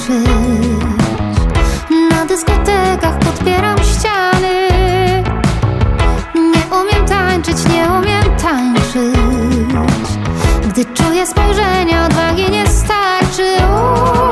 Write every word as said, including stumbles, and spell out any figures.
tańczyć. Na dyskotekach podpieram ściany. Nie umiem tańczyć, nie umiem tańczyć. Gdy czuję spojrzenia, odwagi nie starczy.